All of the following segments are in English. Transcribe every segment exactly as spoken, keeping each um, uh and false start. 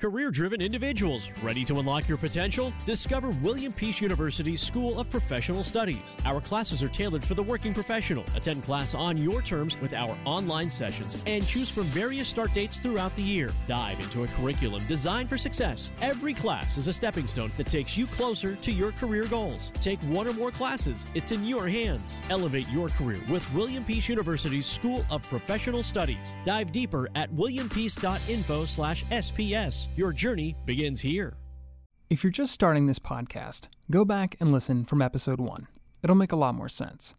career-driven individuals. Ready to unlock your potential? Discover William Peace University's School of Professional Studies. Our classes are tailored for the working professional. Attend class on your terms with our online sessions and choose from various start dates throughout the year. Dive into a curriculum designed for success. Every class is a stepping stone that takes you closer to your career goals. Take one or more classes. It's in your hands. Elevate your career with William Peace University's School of Professional Studies. Dive deeper at william peace dot info slash S P S. Your journey begins here. If you're just starting this podcast, go back and listen from episode one. It'll make a lot more sense.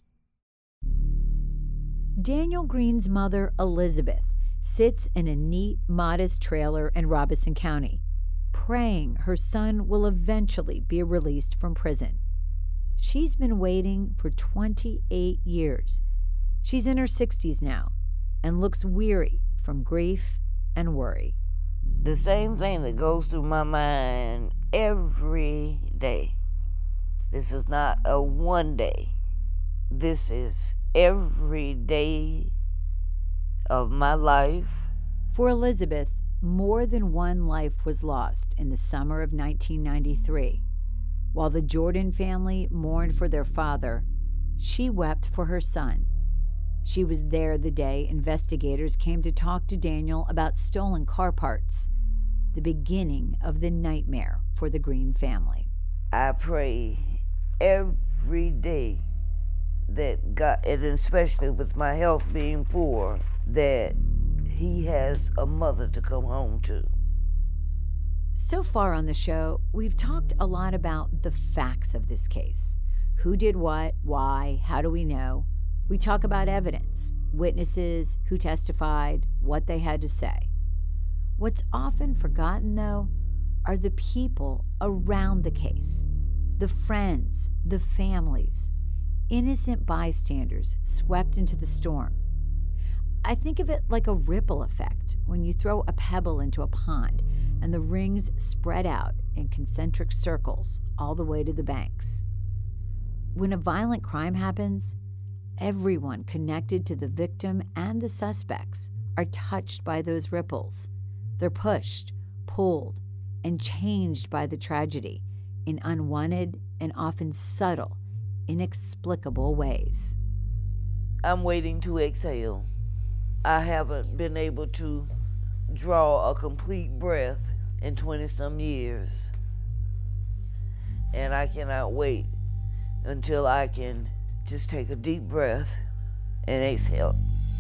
Daniel Green's mother, Elizabeth, sits in a neat, modest trailer in Robeson County, praying her son will eventually be released from prison. She's been waiting for twenty-eight years. She's in her sixties now and looks weary from grief and worry. The same thing that goes through my mind every day. This is not a one day. This is every day of my life. For Elizabeth, more than one life was lost in the summer of nineteen ninety-three. While the Jordan family mourned for their father, she wept for her son. She was there the day investigators came to talk to Daniel about stolen car parts, the beginning of the nightmare for the Green family. I pray every day that God, and especially with my health being poor, that he has a mother to come home to. So far on the show, we've talked a lot about the facts of this case. Who did what, why, how do we know? We talk about evidence, witnesses, who testified, what they had to say. What's often forgotten, though, are the people around the case, the friends, the families, innocent bystanders swept into the storm. I think of it like a ripple effect when you throw a pebble into a pond and the rings spread out in concentric circles all the way to the banks. When a violent crime happens, everyone connected to the victim and the suspects are touched by those ripples. They're pushed, pulled, and changed by the tragedy in unwanted and often subtle, inexplicable ways. I'm waiting to exhale. I haven't been able to draw a complete breath in twenty-some years. And I cannot wait until I can just take a deep breath and exhale.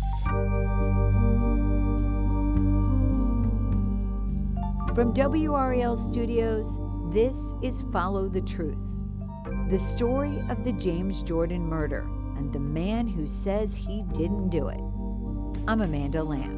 From W R E L Studios, this is Follow the Truth, the story of the James Jordan murder and the man who says he didn't do it. I'm Amanda Lamb.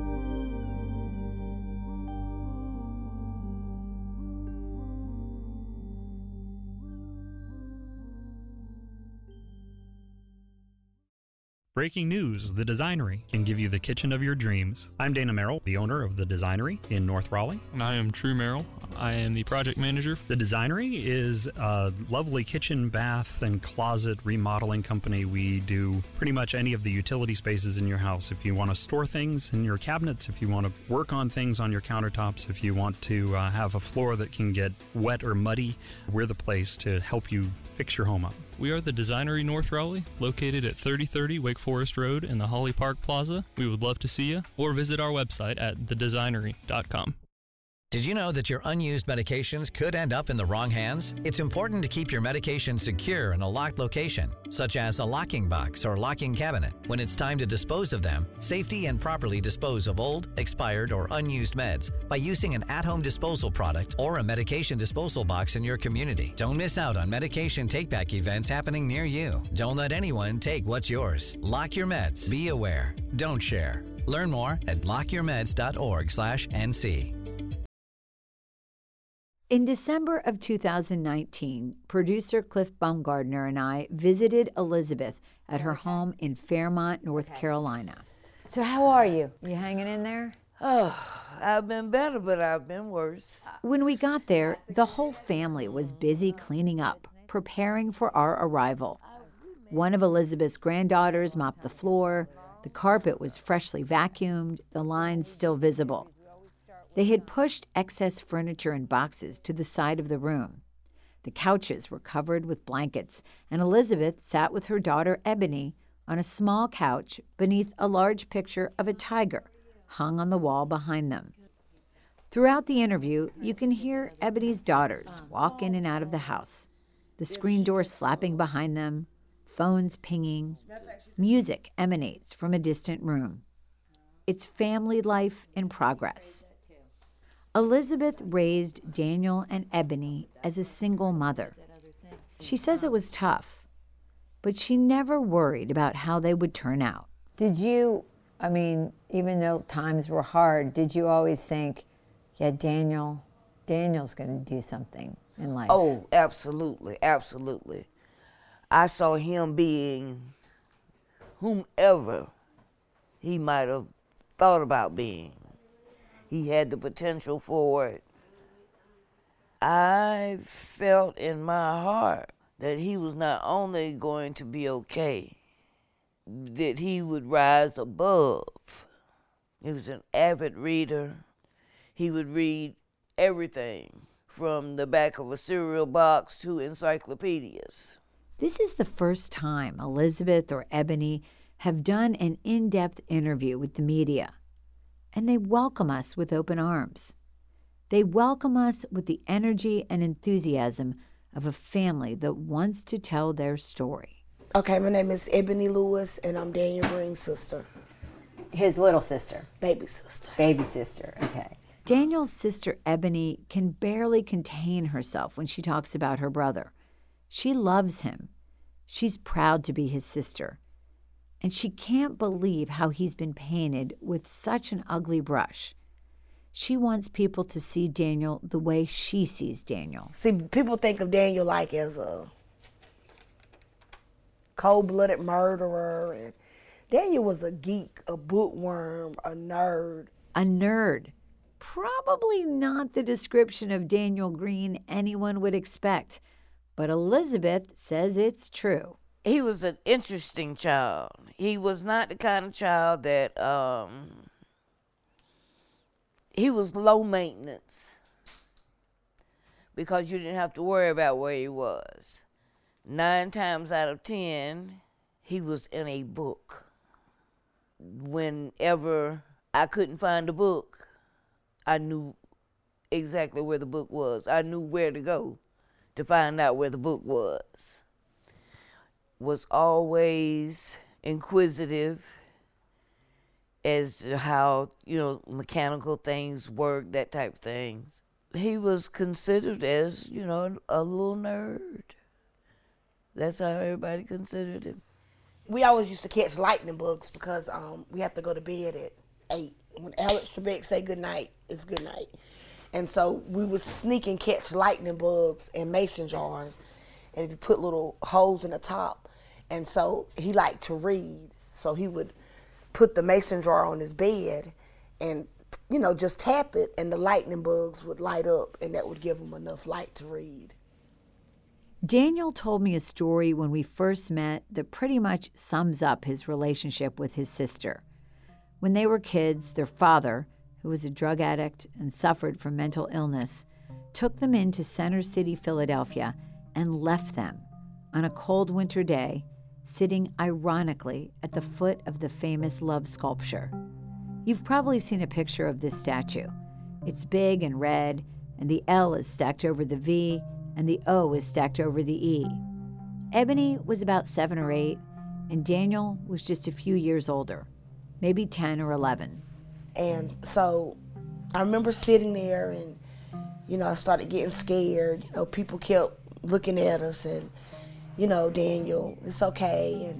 Breaking news, The Designery can give you the kitchen of your dreams. I'm Dana Merrill, the owner of The Designery in North Raleigh. And I am True Merrill. I am the project manager. The Designery is a lovely kitchen, bath, and closet remodeling company. We do pretty much any of the utility spaces in your house. If you want to store things in your cabinets, if you want to work on things on your countertops, if you want to uh, have a floor that can get wet or muddy, we're the place to help you fix your home up. We are the Designery North Raleigh, located at thirty thirty Wake Forest Road in the Holly Park Plaza. We would love to see you, or visit our website at the designery dot com. Did you know that your unused medications could end up in the wrong hands? It's important to keep your medication secure in a locked location, such as a locking box or locking cabinet. When it's time to dispose of them, safety and properly dispose of old, expired, or unused meds by using an at-home disposal product or a medication disposal box in your community. Don't miss out on medication take-back events happening near you. Don't let anyone take what's yours. Lock your meds. Be aware. Don't share. Learn more at lock your meds dot org slash N C. In December of two thousand nineteen, producer Cliff Baumgardner and I visited Elizabeth at her home in Fairmont, North Carolina. So how are you? You hanging in there? Oh, I've been better, but I've been worse. When we got there, the whole family was busy cleaning up, preparing for our arrival. One of Elizabeth's granddaughters mopped the floor. The carpet was freshly vacuumed, the lines still visible. They had pushed excess furniture in boxes to the side of the room. The couches were covered with blankets, and Elizabeth sat with her daughter Ebony on a small couch beneath a large picture of a tiger hung on the wall behind them. Throughout the interview, you can hear Ebony's daughters walk in and out of the house, the screen door slapping behind them, phones pinging. Music emanates from a distant room. It's family life in progress. Elizabeth raised Daniel and Ebony as a single mother. She says it was tough, but she never worried about how they would turn out. Did you, I mean, even though times were hard, did you always think, yeah, Daniel, Daniel's going to do something in life? Oh, absolutely, absolutely. I saw him being whomever he might have thought about being. He had the potential for it. I felt in my heart that he was not only going to be okay, that he would rise above. He was an avid reader. He would read everything from the back of a cereal box to encyclopedias. This is the first time Elizabeth or Ebony have done an in-depth interview with the media, and they welcome us with open arms. They welcome us with the energy and enthusiasm of a family that wants to tell their story. Okay, my name is Ebony Lewis, and I'm Daniel Green's sister. His little sister. Baby sister. Baby sister, okay. Daniel's sister Ebony can barely contain herself when she talks about her brother. She loves him. She's proud to be his sister. And she can't believe how he's been painted with such an ugly brush. She wants people to see Daniel the way she sees Daniel. See, people think of Daniel like as a cold-blooded murderer. And Daniel was a geek, a bookworm, a nerd. A nerd. Probably not the description of Daniel Green anyone would expect, but Elizabeth says it's true. He was an interesting child. He was not the kind of child that, um, he was low maintenance because you didn't have to worry about where he was. Nine times out of ten, he was in a book. Whenever I couldn't find a book, I knew exactly where the book was. I knew where to go to find out where the book was. Was always inquisitive as to how, you know, mechanical things work, that type of things. He was considered as, you know, a little nerd. That's how everybody considered him. We always used to catch lightning bugs because um, we have to go to bed at eight. When Alex Trebek say good night, it's good night. And so we would sneak and catch lightning bugs in mason jars and you put little holes in the top. And so he liked to read. So he would put the mason jar on his bed and, you know, just tap it and the lightning bugs would light up and that would give him enough light to read. Daniel told me a story when we first met that pretty much sums up his relationship with his sister. When they were kids, their father, who was a drug addict and suffered from mental illness, took them into Center City, Philadelphia, and left them on a cold winter day, sitting ironically at the foot of the famous love sculpture. You've probably seen a picture of this statue. It's big and red, and the L is stacked over the V, and the O is stacked over the E. Ebony was about seven or eight, and Daniel was just a few years older, maybe ten or eleven. And so I remember sitting there and, you know, I started getting scared. You know, people kept looking at us and, you know, Daniel, it's okay. And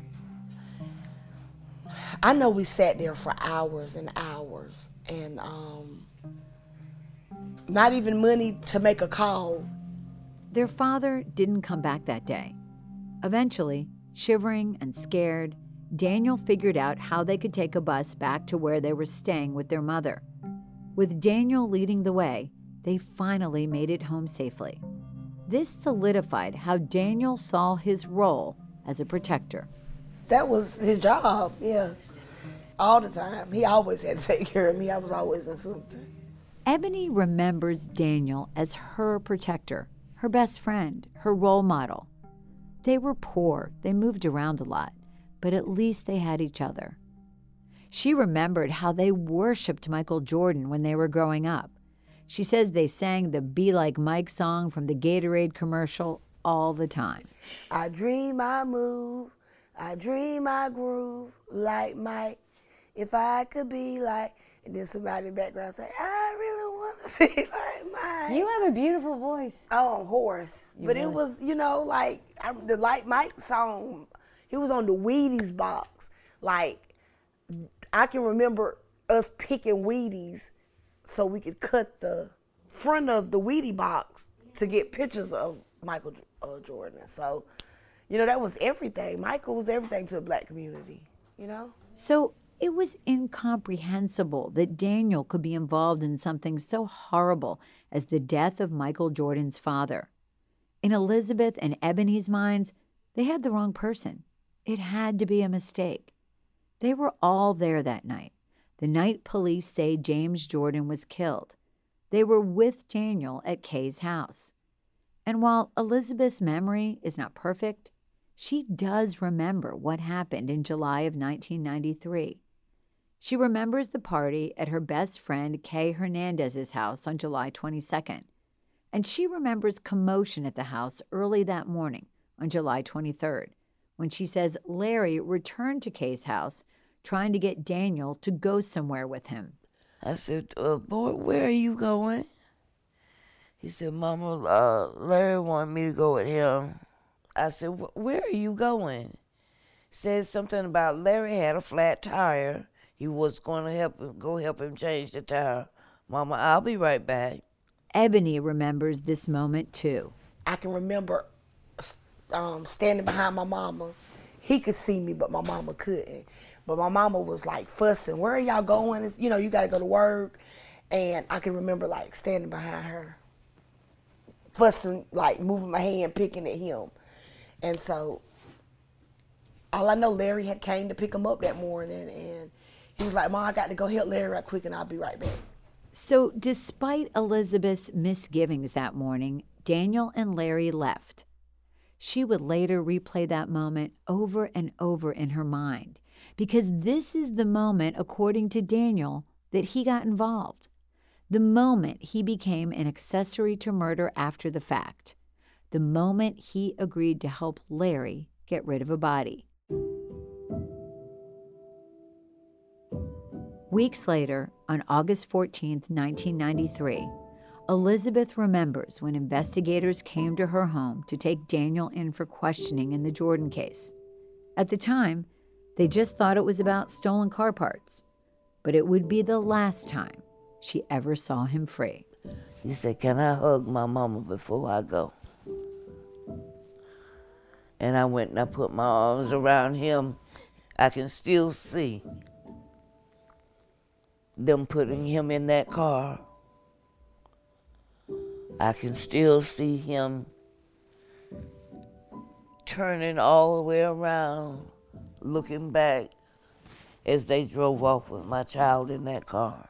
I know we sat there for hours and hours and um, not even money to make a call. Their father didn't come back that day. Eventually, shivering and scared, Daniel figured out how they could take a bus back to where they were staying with their mother. With Daniel leading the way, they finally made it home safely. This solidified how Daniel saw his role as a protector. That was his job, yeah. All the time. He always had to take care of me. I was always in something. Ebony remembers Daniel as her protector, her best friend, her role model. They were poor, they moved around a lot, but at least they had each other. She remembered how they worshipped Michael Jordan when they were growing up. She says they sang the Be Like Mike song from the Gatorade commercial all the time. I dream I move, I dream I groove like Mike. If I could be like, and then somebody in the background say, I really want to be like Mike. You have a beautiful voice. Oh, I'm hoarse. You but really? It was, you know, like I, the Like Mike song, he was on the Wheaties box. Like, I can remember us picking Wheaties so we could cut the front of the Wheatie box to get pictures of Michael uh, Jordan. So, you know, that was everything. Michael was everything to the black community, you know? So it was incomprehensible that Daniel could be involved in something so horrible as the death of Michael Jordan's father. In Elizabeth and Ebony's minds, they had the wrong person. It had to be a mistake. They were all there that night, the night police say James Jordan was killed. They were with Daniel at Kay's house. And while Elizabeth's memory is not perfect, she does remember what happened in July of nineteen ninety-three. She remembers the party at her best friend Kay Hernandez's house on July twenty-second. And she remembers commotion at the house early that morning on July twenty-third, when she says Larry returned to Kay's house trying to get Daniel to go somewhere with him. I said, uh, boy, where are you going? He said, Mama, uh, Larry wanted me to go with him. I said, where are you going? Said something about Larry had a flat tire. He was going to help him, go help him change the tire. Mama, I'll be right back. Ebony remembers this moment too. I can remember um, standing behind my mama. He could see me, but my mama couldn't. But my mama was like fussing, where are y'all going? It's, you know, you got to go to work. And I can remember like standing behind her, fussing, like moving my hand, picking at him. And so all I know, Larry had came to pick him up that morning, and he was like, Mom, I got to go help Larry right quick, and I'll be right back. So despite Elizabeth's misgivings that morning, Daniel and Larry left. She would later replay that moment over and over in her mind, because this is the moment, according to Daniel, that he got involved. The moment he became an accessory to murder after the fact. The moment he agreed to help Larry get rid of a body. Weeks later, on August fourteenth, nineteen ninety-three, Elizabeth remembers when investigators came to her home to take Daniel in for questioning in the Jordan case. At the time, they just thought it was about stolen car parts, but it would be the last time she ever saw him free. He said, can I hug my mama before I go? And I went and I put my arms around him. I can still see them putting him in that car. I can still see him turning all the way around, looking back as they drove off with my child in that car.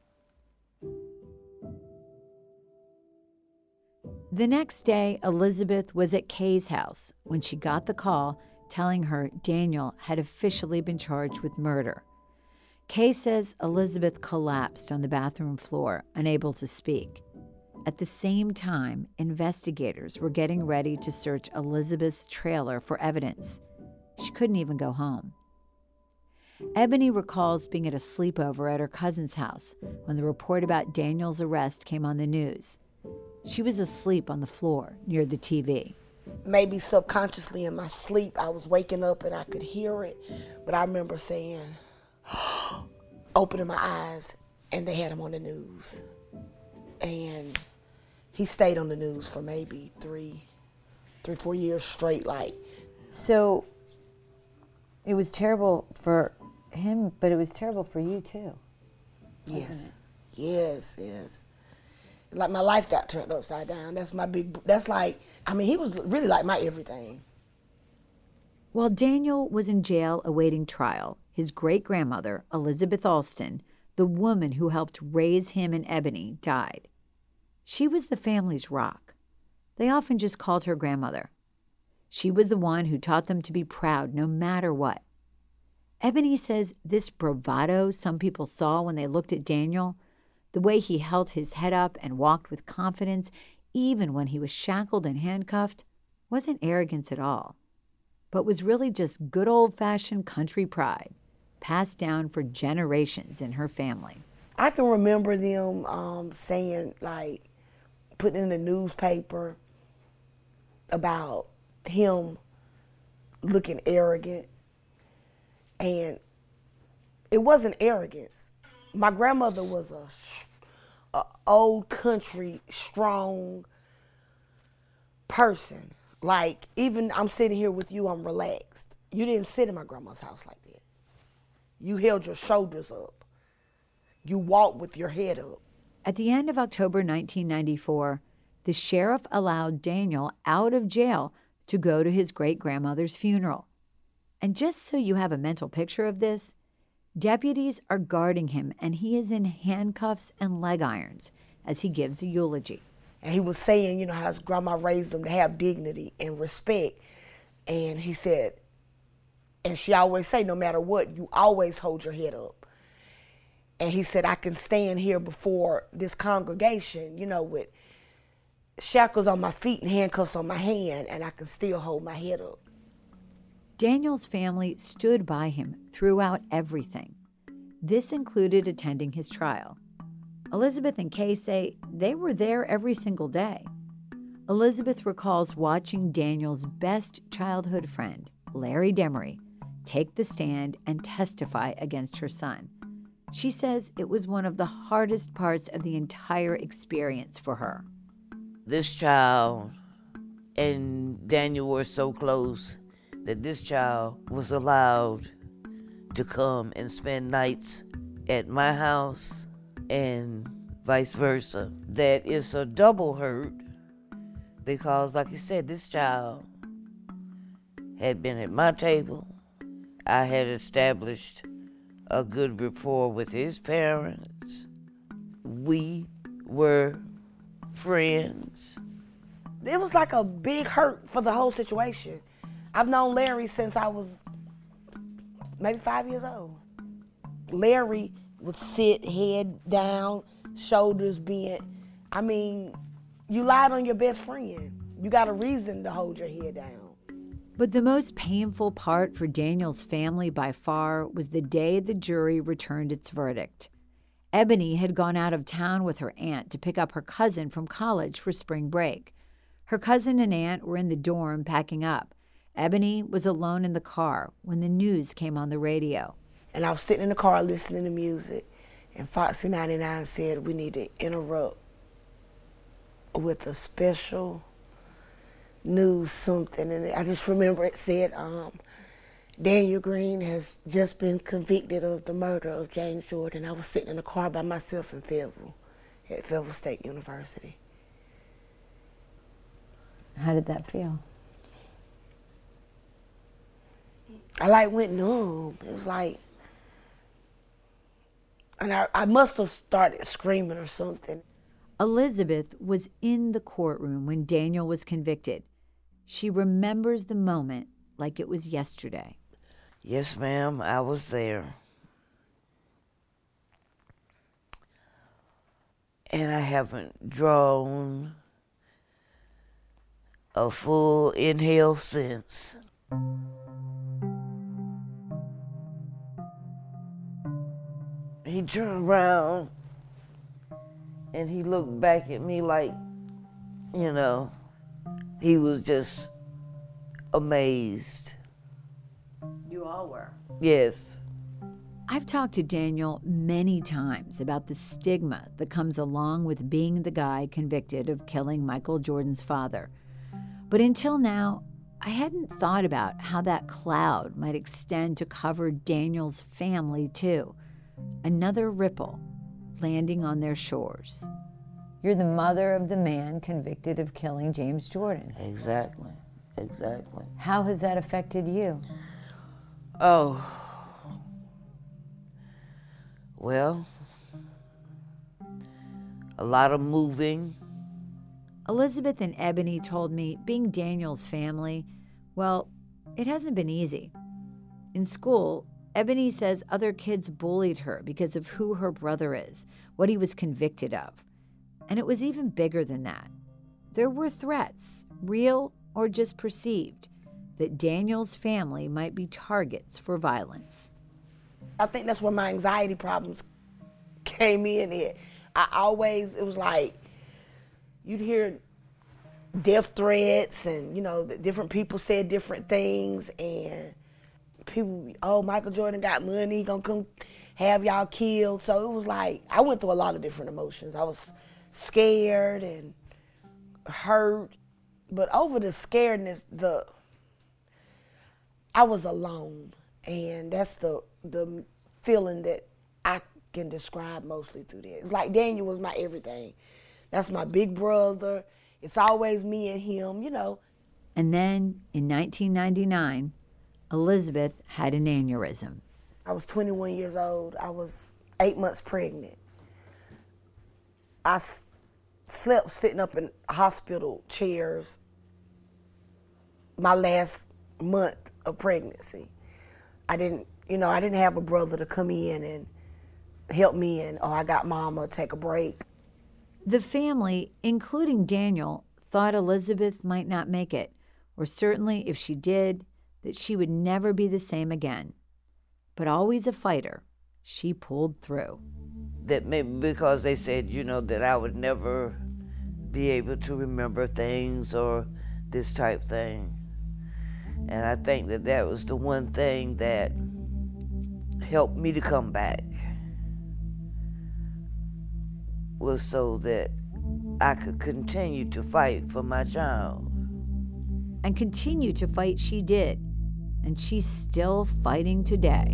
The next day, Elizabeth was at Kay's house when she got the call telling her Daniel had officially been charged with murder. Kay says Elizabeth collapsed on the bathroom floor, unable to speak. At the same time, investigators were getting ready to search Elizabeth's trailer for evidence. She couldn't even go home. Ebony recalls being at a sleepover at her cousin's house when the report about Daniel's arrest came on the news. She was asleep on the floor near the T V. Maybe subconsciously in my sleep, I was waking up and I could hear it. But I remember saying, opening my eyes, and they had him on the news. And he stayed on the news for maybe three, three, four years straight. Like, so it was terrible for him, but it was terrible for you too. Yes, yes, yes. Like my life got turned upside down. That's my big, that's like, I mean, he was really like my everything. While Daniel was in jail awaiting trial, his great-grandmother, Elizabeth Alston, the woman who helped raise him and Ebony, died. She was the family's rock. They often just called her grandmother. She was the one who taught them to be proud no matter what. Ebony says this bravado some people saw when they looked at Daniel, the way he held his head up and walked with confidence even when he was shackled and handcuffed, wasn't arrogance at all, but was really just good old-fashioned country pride, passed down for generations in her family. I can remember them um, saying, like, putting in the newspaper about him looking arrogant. And it wasn't arrogance. My grandmother was a, a old country, strong person. Like, even I'm sitting here with you, I'm relaxed. You didn't sit in my grandma's house like that. You held your shoulders up. You walked with your head up. At the end of October nineteen ninety-four, the sheriff allowed Daniel out of jail to go to his great-grandmother's funeral. And just so you have a mental picture of this, deputies are guarding him, and he is in handcuffs and leg irons as he gives a eulogy. And he was saying, you know, how his grandma raised him to have dignity and respect. And he said, and she always say, no matter what, you always hold your head up. And he said, I can stand here before this congregation, you know, with shackles on my feet and handcuffs on my hand, and I can still hold my head up. Daniel's family stood by him throughout everything. This included attending his trial. Elizabeth and Kay say they were there every single day. Elizabeth recalls watching Daniel's best childhood friend, Larry Demery, take the stand and testify against her son. She says it was one of the hardest parts of the entire experience for her. This child and Daniel were so close that this child was allowed to come and spend nights at my house and vice versa. That is a double hurt because, like you said, this child had been at my table. I had established a good rapport with his parents. We were friends. It was like a big hurt for the whole situation. I've known Larry since I was maybe five years old. Larry would sit head down, shoulders bent. I mean, you lied on your best friend. You got a reason to hold your head down. But the most painful part for Daniel's family by far was the day the jury returned its verdict. Ebony had gone out of town with her aunt to pick up her cousin from college for spring break. Her cousin and aunt were in the dorm packing up. Ebony was alone in the car when the news came on the radio. And I was sitting in the car listening to music, and Foxy ninety-nine said we need to interrupt with a special news something. And I just remember it said, um, Daniel Green has just been convicted of the murder of James Jordan. I was sitting in the car by myself in Fayetteville, at Fayetteville State University. How did that feel? I like went numb. It was like, and I, I must have started screaming or something. Elizabeth was in the courtroom when Daniel was convicted. She remembers the moment like it was yesterday. Yes, ma'am, I was there. And I haven't drawn a full inhale since. He turned around and he looked back at me like, you know, he was just amazed. You all were. Yes. I've talked to Daniel many times about the stigma that comes along with being the guy convicted of killing Michael Jordan's father. But until now, I hadn't thought about how that cloud might extend to cover Daniel's family, too. Another ripple landing on their shores. You're the mother of the man convicted of killing James Jordan. Exactly. Exactly. How has that affected you? Oh. Well, a lot of moving. Elizabeth and Ebony told me being Daniel's family, well, it hasn't been easy. In school, Ebony says other kids bullied her because of who her brother is, what he was convicted of. And it was even bigger than that. There were threats, real or just perceived, that Daniel's family might be targets for violence. I think that's where my anxiety problems came in at. I always, it was like, you'd hear death threats and, you know, different people said different things and people, oh, Michael Jordan got money, he gonna come have y'all killed. So it was like, I went through a lot of different emotions. I was scared and hurt, but over the scaredness, the, I was alone. And that's the the feeling that I can describe mostly through this. It's like Daniel was my everything. That's my big brother. It's always me and him, you know. And then in nineteen ninety-nine, Elizabeth had an aneurysm. I was twenty-one years old. I was eight months pregnant. I s- slept sitting up in hospital chairs my last month of pregnancy. I didn't, you know, I didn't have a brother to come in and help me and, oh, I got mama, take a break. The family, including Daniel, thought Elizabeth might not make it, or certainly if she did, that she would never be the same again. But always a fighter, she pulled through. That maybe because they said, you know, that I would never be able to remember things or this type thing. And I think that that was the one thing that helped me to come back, was so that I could continue to fight for my child. And continue to fight she did, and she's still fighting today.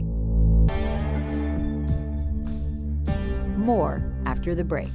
More after the break.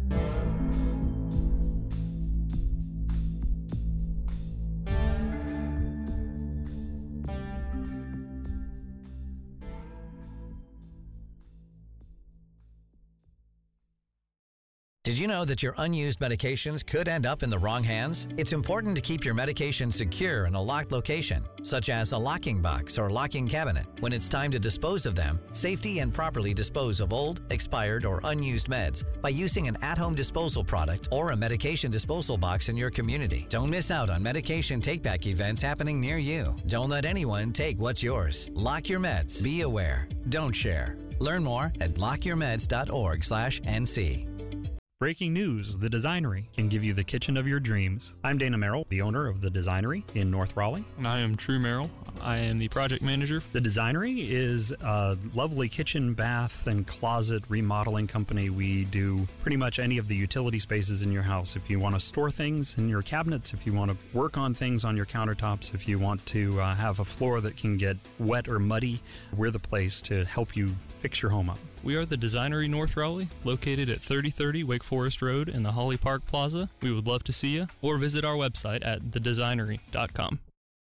Did you know that your unused medications could end up in the wrong hands? It's important to keep your medications secure in a locked location, such as a locking box or locking cabinet. When it's time to dispose of them, safely and properly dispose of old, expired, or unused meds by using an at-home disposal product or a medication disposal box in your community. Don't miss out on medication take-back events happening near you. Don't let anyone take what's yours. Lock your meds. Be aware. Don't share. Learn more at lock your meds dot org slash N C. Breaking news, The Designery can give you the kitchen of your dreams. I'm Dana Merrill, the owner of The Designery in North Raleigh. And I am True Merrill. I am the project manager. The Designery is a lovely kitchen, bath, and closet remodeling company. We do pretty much any of the utility spaces in your house. If you want to store things in your cabinets, if you want to work on things on your countertops, if you want to uh, have a floor that can get wet or muddy, we're the place to help you fix your home up. We are the Designery North Raleigh, located at thirty thirty Wake Forest Road in the Holly Park Plaza. We would love to see you, or visit our website at the designery dot com.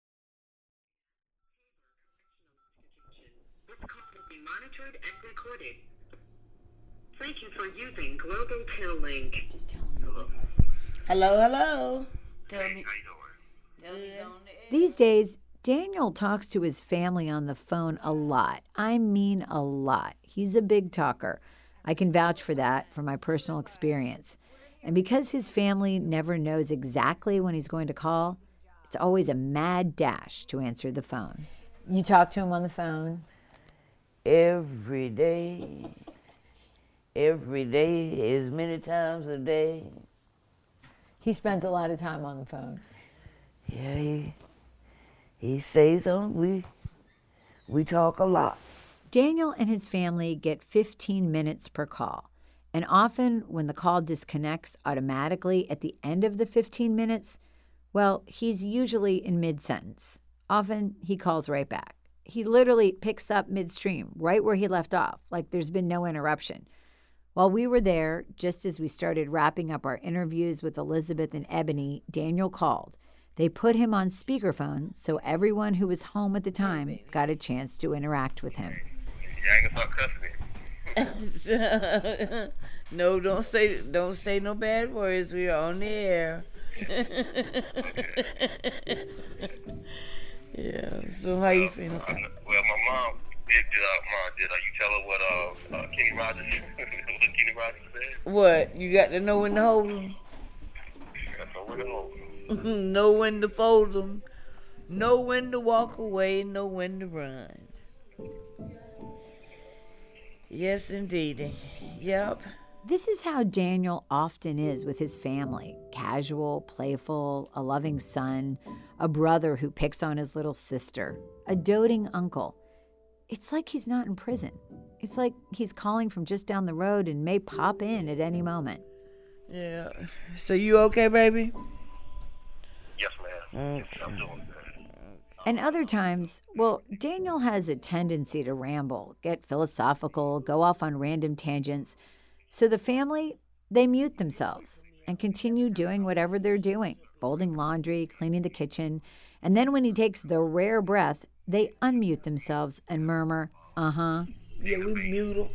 This call will be monitored and recorded. Thank you for using Global Tel Link. Just tell them. Hello. Hello, hello. Tell me. How you doing? These days, Daniel talks to his family on the phone a lot. I mean a lot. He's a big talker. I can vouch for that from my personal experience. And because his family never knows exactly when he's going to call, it's always a mad dash to answer the phone. You talk to him on the phone? Every day, every day, as many times a day. He spends a lot of time on the phone. Yeah, he, he stays on. We, we talk a lot. Daniel and his family get fifteen minutes per call. And often when the call disconnects automatically at the end of the fifteen minutes, well, he's usually in mid-sentence. Often he calls right back. He literally picks up midstream, right where he left off, like there's been no interruption. While we were there, just as we started wrapping up our interviews with Elizabeth and Ebony, Daniel called. They put him on speakerphone so everyone who was home at the time got a chance to interact with him. Yeah, I can fuck custody. No, don't say don't say no bad words. We are on the air. Yeah. So how you feeling? Uh, well, my mom did. Uh, mom did. Uh, you tell her what uh, uh Kenny Rogers, what Kenny Rogers said. What? You got to know when to hold them. That's know when to hold them. Know when to fold them. Know when to walk away. Know when to run. Yes, indeed. Yep. This is how Daniel often is with his family. Casual, playful, a loving son, a brother who picks on his little sister, a doting uncle. It's like he's not in prison. It's like he's calling from just down the road and may pop in at any moment. Yeah. So you okay, baby? Yes, ma'am. Okay. I'm doing good. And other times, well, Daniel has a tendency to ramble, get philosophical, go off on random tangents. So the family, they mute themselves and continue doing whatever they're doing, folding laundry, cleaning the kitchen. And then when he takes the rare breath, they unmute themselves and murmur, uh-huh. Yeah, we mute them.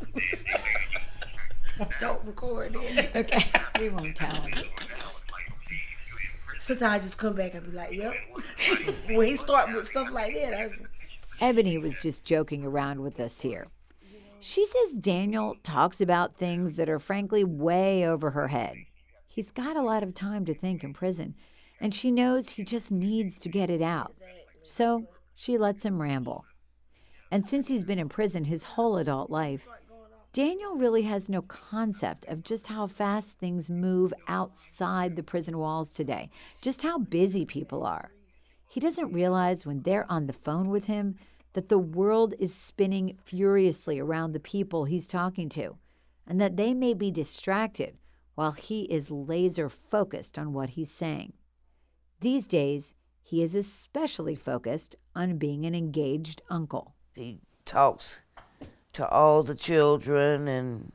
Don't record it. Okay, we won't tell him. Sometimes I just come back and be like, yep. When he start with stuff like that, I... Ebony was just joking around with us here. She says Daniel talks about things that are frankly way over her head. He's got a lot of time to think in prison, and she knows he just needs to get it out. So she lets him ramble. And since he's been in prison his whole adult life, Daniel really has no concept of just how fast things move outside the prison walls today, just how busy people are. He doesn't realize when they're on the phone with him that the world is spinning furiously around the people he's talking to, and that they may be distracted while he is laser focused on what he's saying. These days, he is especially focused on being an engaged uncle. He talks to all the children and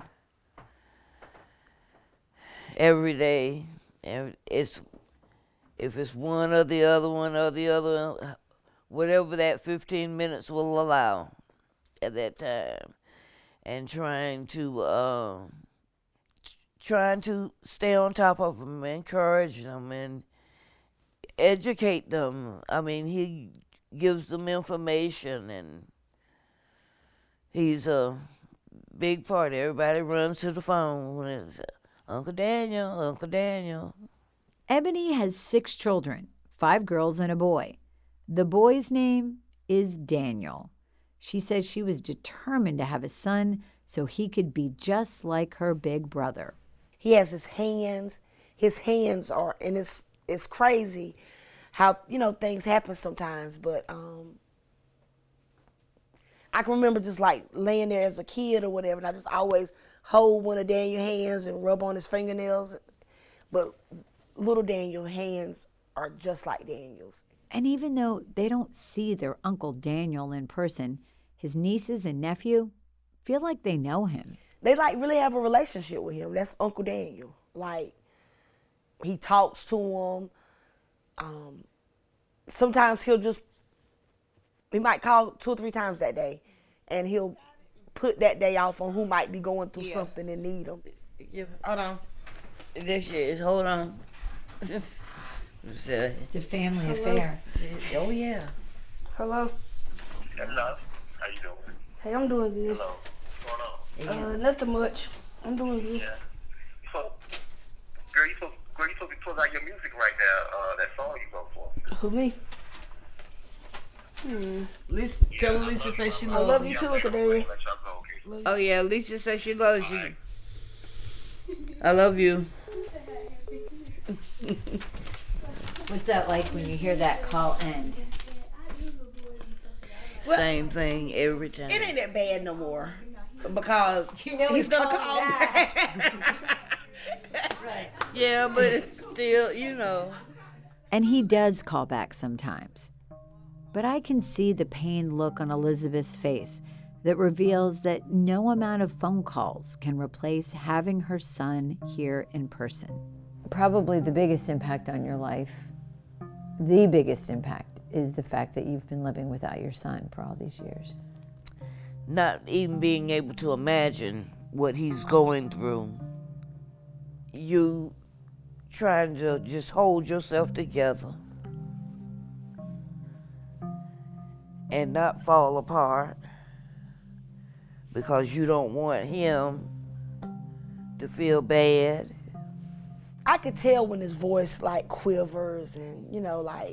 every day. And it's if it's one or the other one or the other one, whatever that fifteen minutes will allow at that time, and trying to uh, trying to stay on top of them, encourage them, and educate them. I mean, he gives them information, and he's a big part. Everybody runs to the phone when it's Uncle Daniel, Uncle Daniel. Ebony has six children, five girls and a boy. The boy's name is Daniel. She says she was determined to have a son so he could be just like her big brother. He has his hands. His hands are, and it's it's crazy how, you know, things happen sometimes, but um, I can remember just like laying there as a kid or whatever, and I just always hold one of Daniel's hands and rub on his fingernails. But little Daniel's hands are just like Daniel's. And even though they don't see their Uncle Daniel in person, his nieces and nephew feel like they know him. They like really have a relationship with him. That's Uncle Daniel. Like, he talks to them. Um, sometimes he'll just, he might call two or three times that day, and he'll put that day off on who might be going through yeah. something and need him. Yeah. Hold on. This shit is, hold on. It's a family Hello. affair. Oh, yeah. Hello. Hello. How you doing? Hey, I'm doing good. Hello. What's going on? Uh, nothing much. I'm doing good. Yeah. So, girl, you supposed, girl, you supposed to be pulling out your music right now. Uh, that song you wrote for. Who, me? Hmm. Lisa, yeah, tell Lisa say she loves you. I love you too, Uncle Daniel. Oh, yeah, Lisa says she loves you. I love you. What's that like when you hear that call end? Well, same thing every time. It ain't that bad no more because you know he's, he's gonna call back. back. Right. Yeah, but it's still, you know. And he does call back sometimes. But I can see the pained look on Elizabeth's face that reveals that no amount of phone calls can replace having her son here in person. Probably the biggest impact on your life, the biggest impact, is the fact that you've been living without your son for all these years. not even being able to imagine what he's going through. You trying to just hold yourself together and not fall apart because you don't want him to feel bad. I could tell when his voice like quivers and, you know, like,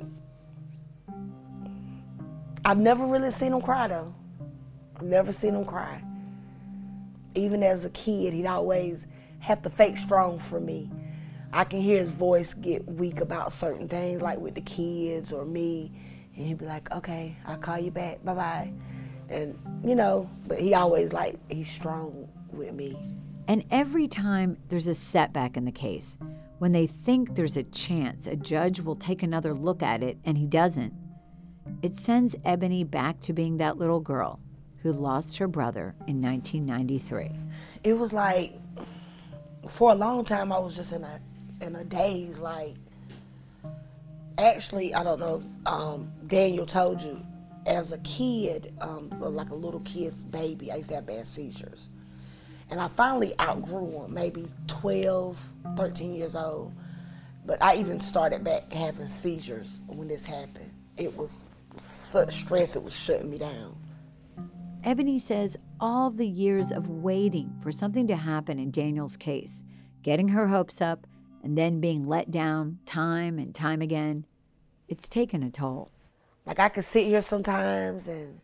I've never really seen him cry though. I've never seen him cry. Even as a kid, he'd always have to fake strong for me. I can hear his voice get weak about certain things, like with the kids or me, and he'd be like, okay, I'll call you back, bye-bye. And, you know, but he always like, he's strong with me. And every time there's a setback in the case, when they think there's a chance a judge will take another look at it and he doesn't, it sends Ebony back to being that little girl who lost her brother in nineteen ninety-three. It was like, for a long time, I was just in a in a daze. Like, actually, I don't know if um, Daniel told you, as a kid, um, like a little kid's baby, I used to have bad seizures. And I finally outgrew them, maybe twelve, thirteen years old. But I even started back having seizures when this happened. It was such stress, it was shutting me down. Ebony says all the years of waiting for something to happen in Daniel's case, getting her hopes up, and then being let down time and time again, it's taken a toll. Like, I could sit here sometimes and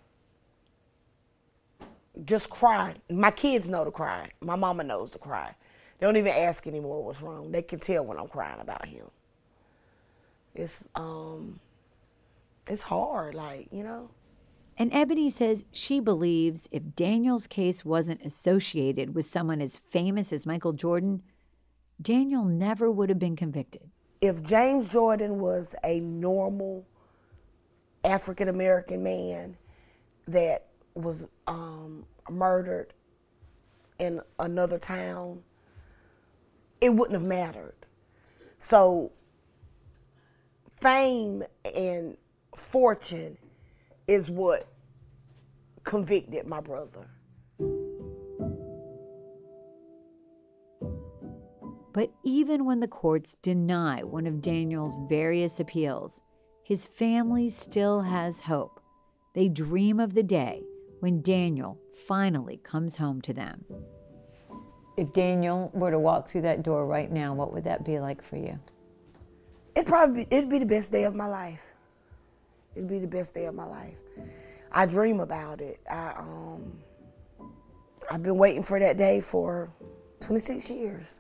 just cry. My kids know to cry. My mama knows to cry. They don't even ask anymore what's wrong. They can tell when I'm crying about him. It's um, it's hard, like, you know. And Ebony says she believes if Daniel's case wasn't associated with someone as famous as Michael Jordan, Daniel never would have been convicted. If James Jordan was a normal African-American man that was um, murdered in another town, it wouldn't have mattered. So fame and fortune is what convicted my brother. But even when the courts deny one of Daniel's various appeals, his family still has hope. They dream of the day when Daniel finally comes home to them. If Daniel were to walk through that door right now, what would that be like for you? It'd probably be, it'd be the best day of my life. It'd be the best day of my life. I dream about it. I um, I've been waiting for that day for twenty-six years.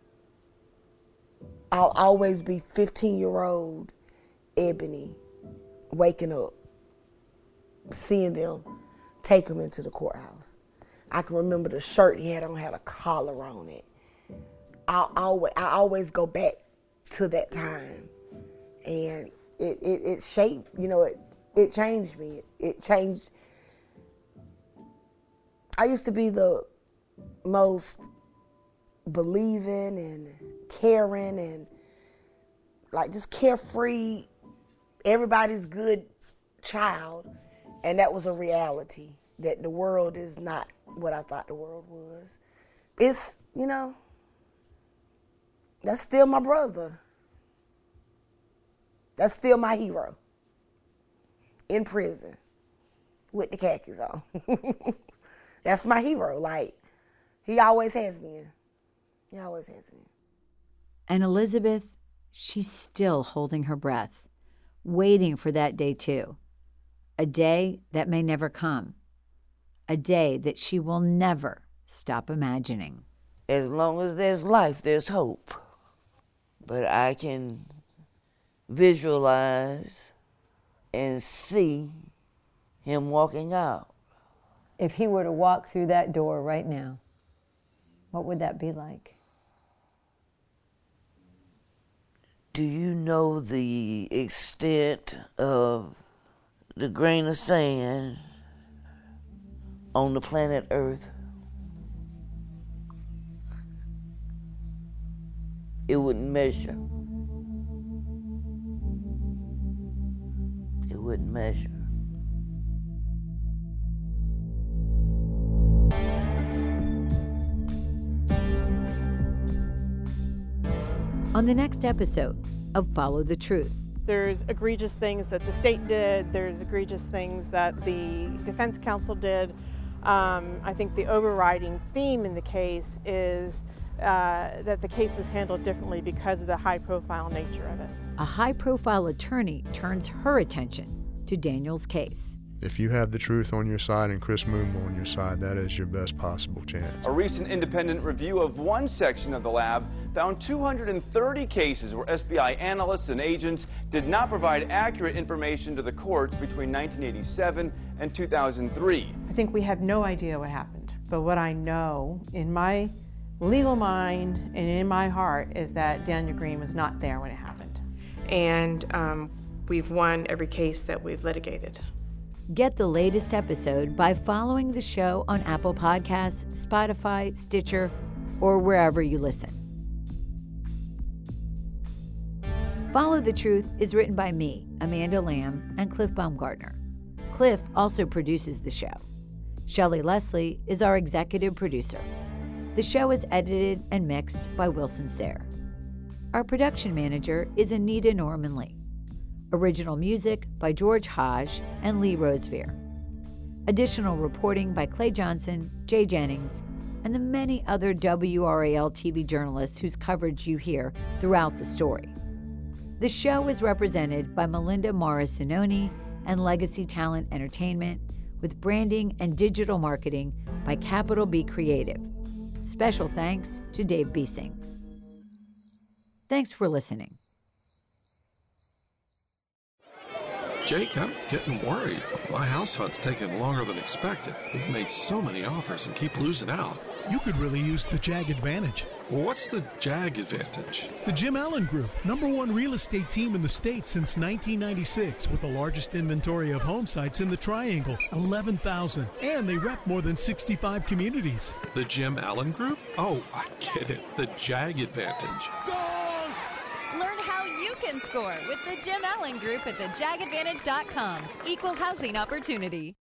I'll always be fifteen-year-old Ebony waking up, seeing them take him into the courthouse. I can remember the shirt he had on had a collar on it. I always, I always go back to that time, and it, it, it shaped, you know, it, it changed me. It, it changed. I used to be the most believing and caring and like just carefree, everybody's good child, and that was a reality, that the world is not what I thought the world was. It's, you know, that's still my brother. That's still my hero. In prison with the khakis on. That's my hero. Like, he always has been. He always has been. And Elizabeth, she's still holding her breath, waiting for that day too. A day that may never come. A day that she will never stop imagining. As long as there's life, there's hope. But I can visualize and see him walking out. If he were to walk through that door right now, what would that be like? Do you know the extent of the grain of sand on the planet Earth? It wouldn't measure. It wouldn't measure. on the next episode of Follow the Truth. There's egregious things that the state did. There's egregious things that the defense counsel did. Um, I think the overriding theme in the case is uh, that the case was handled differently because of the high-profile nature of it. A high-profile attorney turns her attention to Daniel's case. If you have the truth on your side and Chris Moon on your side, that is your best possible chance. A recent independent review of one section of the lab found two hundred thirty cases where S B I analysts and agents did not provide accurate information to the courts between nineteen eighty-seven and two thousand three. I think we have no idea what happened, but what I know in my legal mind and in my heart is that Daniel Green was not there when it happened. And um, we've won every case that we've litigated. Get the latest episode by following the show on Apple Podcasts, Spotify, Stitcher, or wherever you listen. Follow the Truth is written by me, Amanda Lamb, and Cliff Baumgartner. Cliff also produces the show. Shelley Leslie is our executive producer. The show is edited and mixed by Wilson Sayre. Our production manager is Anita Norman Lee. Original music by George Hodge and Lee Rosevere. Additional reporting by Clay Johnson, Jay Jennings, and the many other W R A L T V journalists whose coverage you hear throughout the story. The show is represented by Melinda Morris-Sinoni and Legacy Talent Entertainment, with branding and digital marketing by Capital B Creative. Special thanks to Dave Biesing. Thanks for listening. Jake, I'm getting worried. My house hunt's taking longer than expected. We've made so many offers and keep losing out. You could really use the Jag Advantage. Well, what's the Jag Advantage? The Jim Allen Group, number one real estate team in the state since nineteen ninety-six, with the largest inventory of home sites in the Triangle, eleven thousand. And they rep more than sixty-five communities. The Jim Allen Group? Oh, I get it. The Jag Advantage. Learn how you can score with the Jim Allen Group at the jag advantage dot com. Equal housing opportunity.